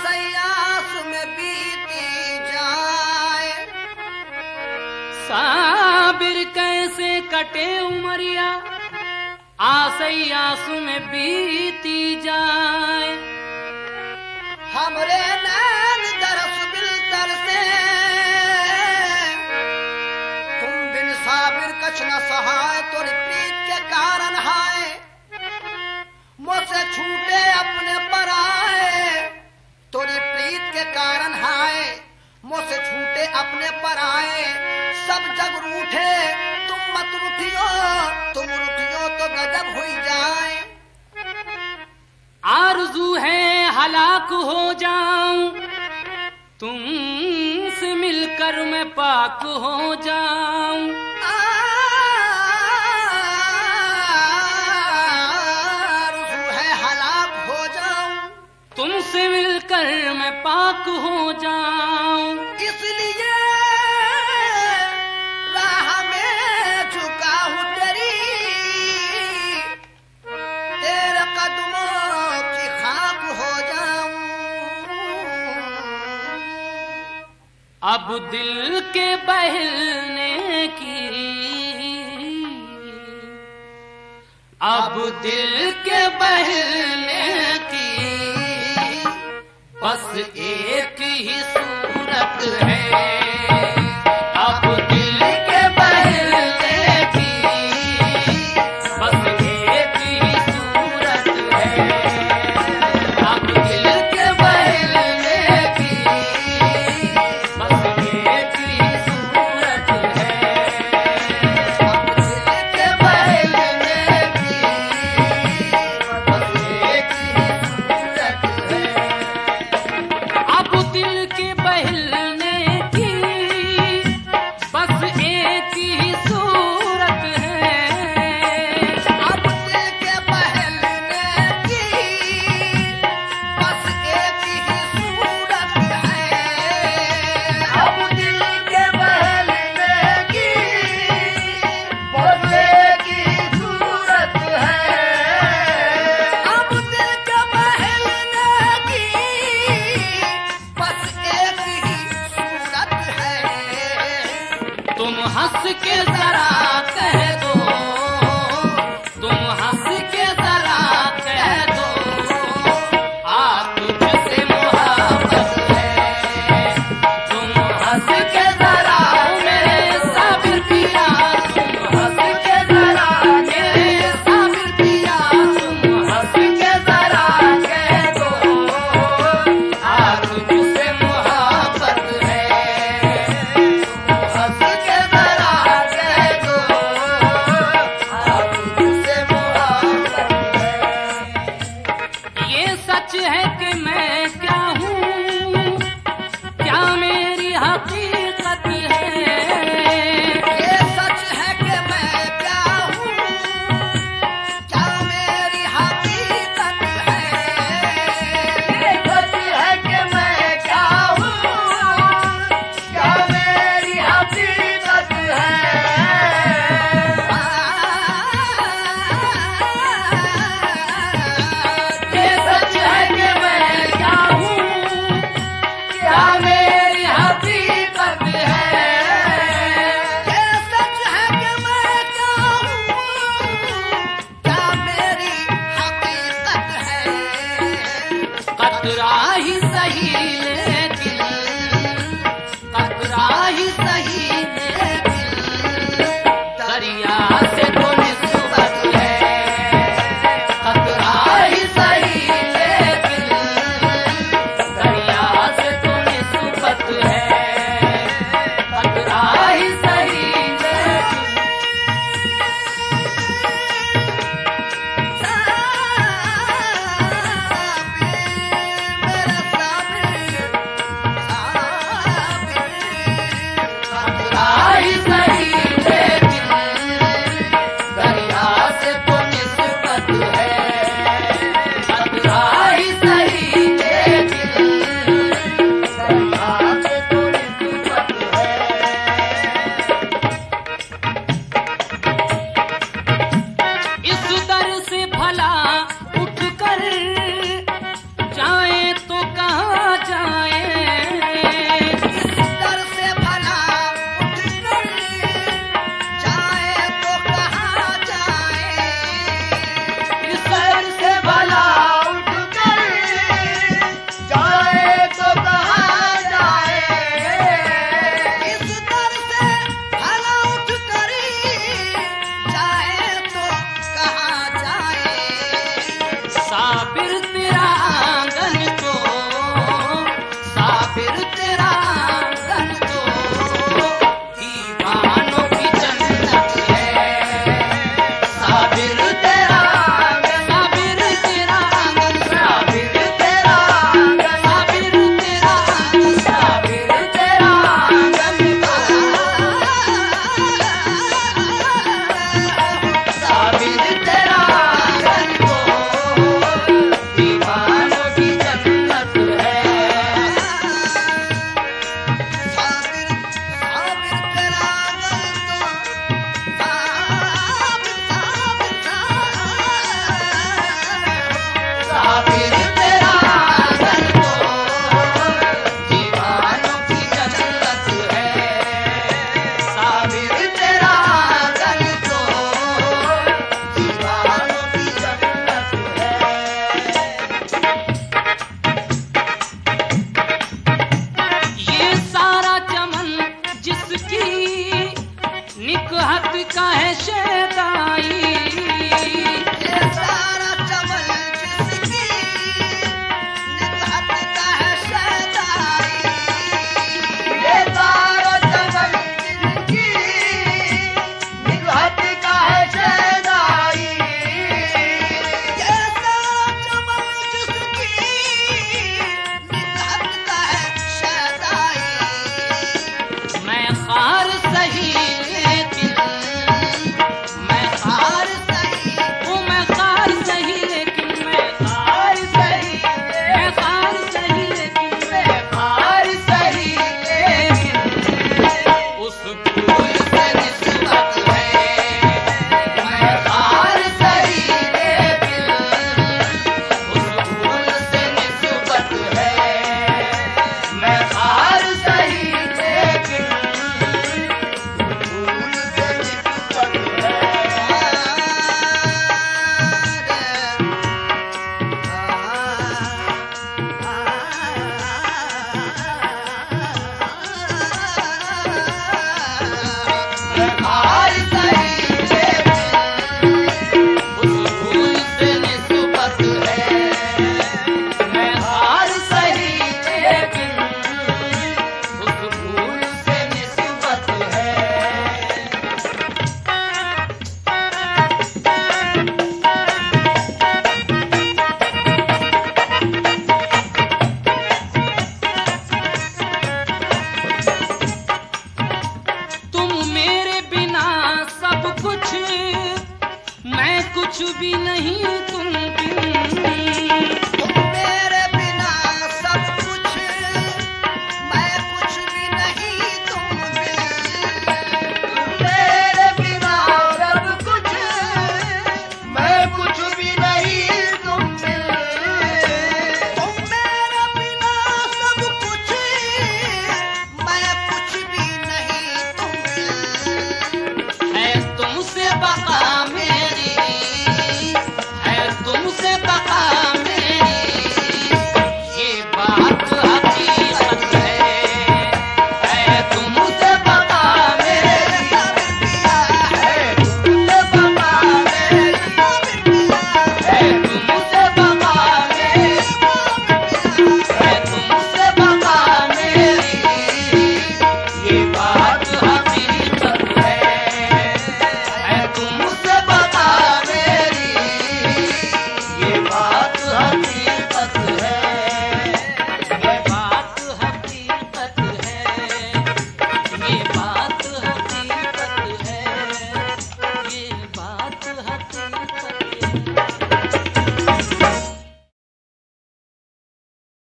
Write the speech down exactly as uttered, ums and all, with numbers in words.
आस में बीती जाए। साबिर कैसे कटे उमरिया आस आस में बीती जाए। हमरे नैन दरस बिलतर से तुम बिन साबिर कछ न सहाय। तोरी प्रीत के कारण हाय मुझसे छूटे अपने पराए। तोरी प्रीत के कारण हाय मुझसे छूटे अपने पराए। सब जग रूठे तुम मत रूठियो, तुम रूठियो तो गजब हुई जाए। आरज़ू है हलाक हो जाऊं तुमसे मिलकर मैं पाक हो जाऊं। आरज़ू है हलाक हो जाऊं तुमसे मिलकर मैं पाक हो जाऊं। इसलिए राह में झुका हूं तेरी, तेरे कदमों की खाक हो जाऊं। अब दिल के बहलने की, अब दिल के बहलने की बस एक ही सूरत है। अब दिल के बहलने की बस एक ही सूरत है। अब दिल के बहलने की बस एक ही सूरत है। अब दिल के बहलने की बस एक ही सूरत है। अब दिल के बहलने की बस एक ही सूरत है। अब दिल के बहलने की बस एक ही सूरत है। अब दिल के बहलने की बस एक ही सूरत है। अब दिल के बहलने की बस एक ही सूरत है। तुम हंस के जरा कह दो, तुम हंस के जरा कह दो आप तुझसे मोहब्बत है। तुम हंस के जरा मेरे साबिर पिया, तुम हंस के जरा मेरे साबिर पिया, तुम हंस के जरा कह दो आप तुझसे मोहब्बत है। हंस के जरा कह दो आप तुझसे मोहब्बत है। ये सच है कि मैं क्या हूँ, क्या मेरी हकीकत है। ये सच है कि मैं क्या हूँ, क्या मेरी हकीकत है। ये सच है कि मैं क्या हूँ, क्या मेरी हकीकत है। ये सच है कि मैं क्या हूँ, क्या मेरी हकीकत है। ये सच है कि मैं क्या हूँ, क्या मेरी हकीकत है। कतरा ही सही ले